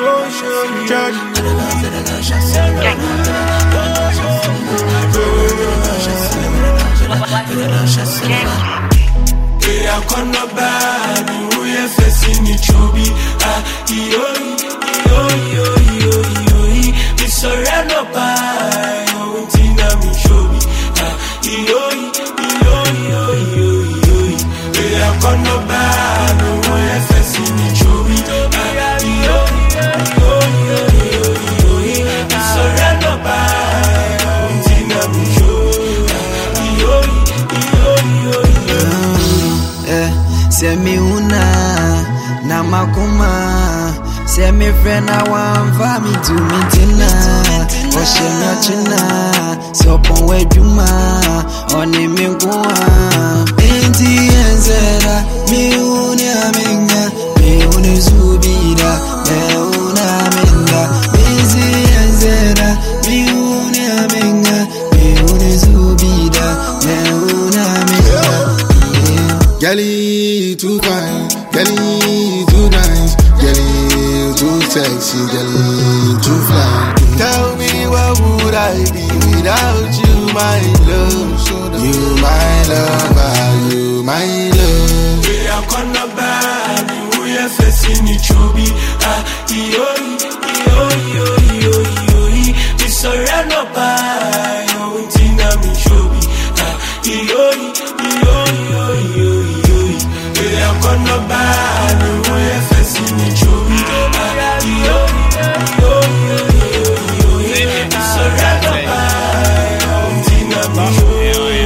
Semi una na makuma, semi friend I want for me to meetina. Oshenya china, so pon we juma, oni mingua. Inti enzera, mi uni aminga, mi uni zubida, me una minga. Inti enzera, mi uni aminga, mi uni zubida, me una minga. Girlie too fine, girlie too nice, girlie too sexy, girlie too fly. Tell me what would I be without you, my love? You my lover, you my love. We are gonna buy, we are facing each other. We surrender by, Tina mi shobi. We are gonna buy, we are facing each other. We surrender by, Tina mi shobi.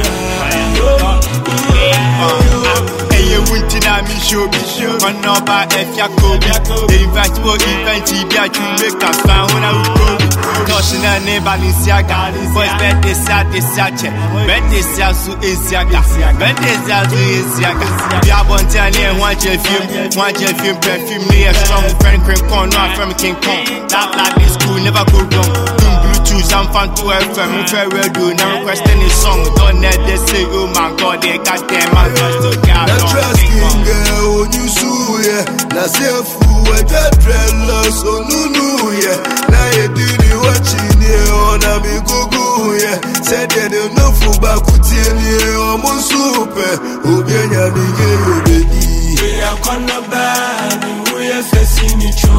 Wintina mi shobi, one over if ya go. They invite for event, you make us find when I go. Caution and Balenciaga, boys bet this out, bet this out to Isiaga, bet this out to Isiaga. We are one ten year, one film, perfume, near strong, friend, cream, corn, from King Kong. That like this school never go wrong. Bluetooth, I'm fan to FM, very well do, now question this song. Don't let they say, oh my god, they got them, my gosh, to get on. Trusting girl, when you sue, yeah. Na self who I got dreadlocks, so no, yeah. Now you did it watching, yeah, on a big go, yeah. Said that you know for back with you, almost super. Obianya, big baby. We are gonna buy, we are facing each other.